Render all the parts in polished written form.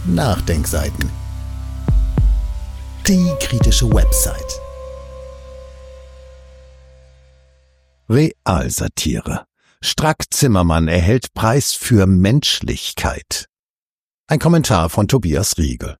Nachdenkseiten. Die kritische Website. Realsatire. Strack-Zimmermann erhält Preis für Menschlichkeit. Ein Kommentar von Tobias Riegel.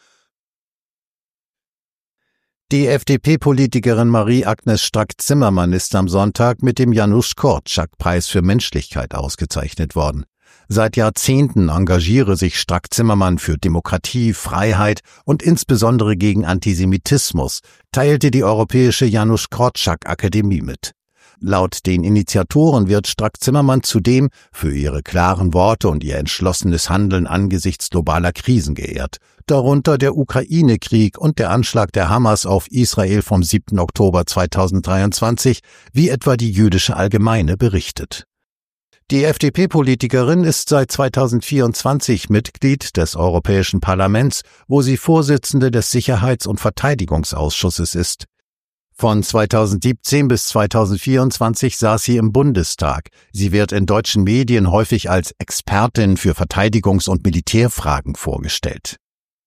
Die FDP-Politikerin Marie-Agnes Strack-Zimmermann ist am Sonntag mit dem Janusz-Korczak-Preis für Menschlichkeit ausgezeichnet worden. Seit Jahrzehnten engagiere sich Strack-Zimmermann für Demokratie, Freiheit und insbesondere gegen Antisemitismus, teilte die Europäische Janusz-Korczak-Akademie mit. Laut den Initiatoren wird Strack-Zimmermann zudem für ihre klaren Worte und ihr entschlossenes Handeln angesichts globaler Krisen geehrt, darunter der Ukraine-Krieg und der Anschlag der Hamas auf Israel vom 7. Oktober 2023, wie etwa die Jüdische Allgemeine berichtet. Die FDP-Politikerin ist seit 2024 Mitglied des Europäischen Parlaments, wo sie Vorsitzende des Sicherheits- und Verteidigungsausschusses ist. Von 2017 bis 2024 saß sie im Bundestag. Sie wird in deutschen Medien häufig als Expertin für Verteidigungs- und Militärfragen vorgestellt.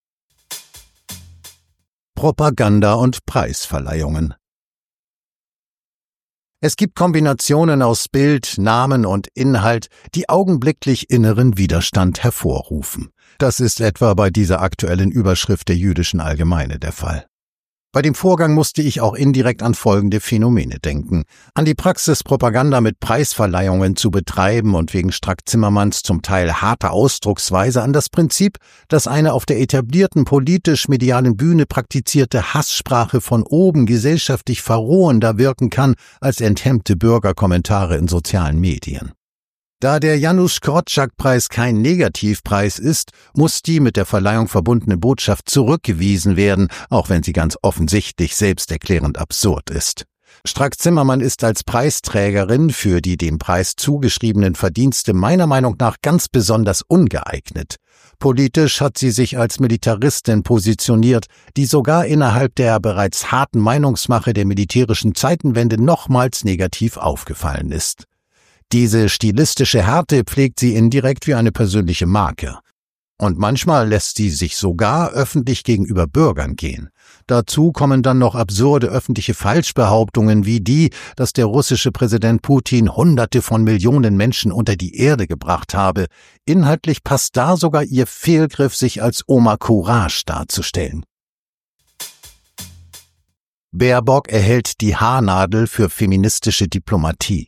Propaganda und Preisverleihungen. Es gibt Kombinationen aus Bild, Namen und Inhalt, die augenblicklich inneren Widerstand hervorrufen. Das ist etwa bei dieser aktuellen Überschrift der Jüdischen Allgemeine der Fall. Bei dem Vorgang musste ich auch indirekt an folgende Phänomene denken. An die Praxis, Propaganda mit Preisverleihungen zu betreiben und wegen Strack-Zimmermanns zum Teil harter Ausdrucksweise an das Prinzip, dass eine auf der etablierten politisch-medialen Bühne praktizierte Hasssprache von oben gesellschaftlich verrohender wirken kann als enthemmte Bürgerkommentare in sozialen Medien. Da der Janusz-Korczak-Preis kein Negativpreis ist, muss die mit der Verleihung verbundene Botschaft zurückgewiesen werden, auch wenn sie ganz offensichtlich selbsterklärend absurd ist. Strack-Zimmermann ist als Preisträgerin für die dem Preis zugeschriebenen Verdienste meiner Meinung nach ganz besonders ungeeignet. Politisch hat sie sich als Militaristin positioniert, die sogar innerhalb der bereits harten Meinungsmache der militärischen Zeitenwende nochmals negativ aufgefallen ist. Diese stilistische Härte pflegt sie indirekt wie eine persönliche Marke. Und manchmal lässt sie sich sogar öffentlich gegenüber Bürgern gehen. Dazu kommen dann noch absurde öffentliche Falschbehauptungen wie die, dass der russische Präsident Putin Hunderte von Millionen Menschen unter die Erde gebracht habe. Inhaltlich passt da sogar ihr Fehlgriff, sich als Oma Courage darzustellen. Baerbock erhält die Haarnadel für feministische Diplomatie.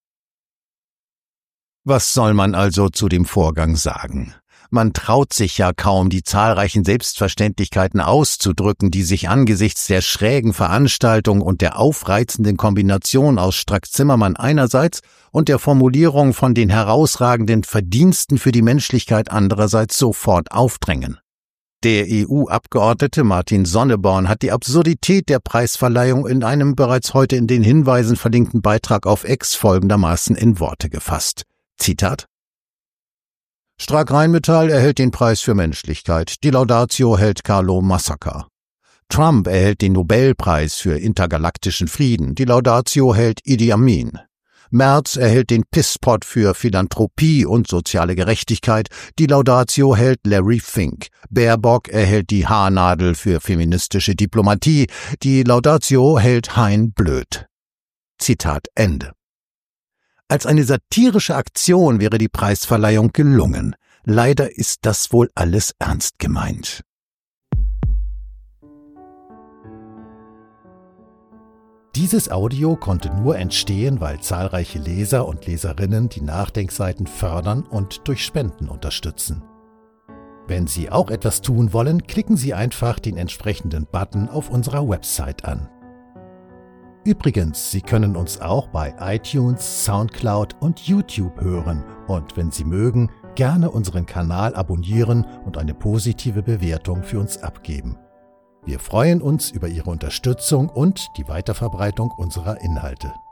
Was soll man also zu dem Vorgang sagen? Man traut sich ja kaum, die zahlreichen Selbstverständlichkeiten auszudrücken, die sich angesichts der schrägen Veranstaltung und der aufreizenden Kombination aus Strack-Zimmermann einerseits und der Formulierung von den herausragenden Verdiensten für die Menschlichkeit andererseits sofort aufdrängen. Der EU-Abgeordnete Martin Sonneborn hat die Absurdität der Preisverleihung in einem bereits heute in den Hinweisen verlinkten Beitrag auf X folgendermaßen in Worte gefasst. Zitat: Strack-Rheinmetall erhält den Preis für Menschlichkeit, die Laudatio hält Carlo Massacca. Trump erhält den Nobelpreis für intergalaktischen Frieden, die Laudatio hält Idi Amin. Merz erhält den Pisspot für Philanthropie und soziale Gerechtigkeit, die Laudatio hält Larry Fink. Baerbock erhält die Haarnadel für feministische Diplomatie, die Laudatio hält Hein Blöd. Zitat Ende. Als eine satirische Aktion wäre die Preisverleihung gelungen. Leider ist das wohl alles ernst gemeint. Dieses Audio konnte nur entstehen, weil zahlreiche Leser und Leserinnen die Nachdenkseiten fördern und durch Spenden unterstützen. Wenn Sie auch etwas tun wollen, klicken Sie einfach den entsprechenden Button auf unserer Website an. Übrigens, Sie können uns auch bei iTunes, Soundcloud und YouTube hören und wenn Sie mögen, gerne unseren Kanal abonnieren und eine positive Bewertung für uns abgeben. Wir freuen uns über Ihre Unterstützung und die Weiterverbreitung unserer Inhalte.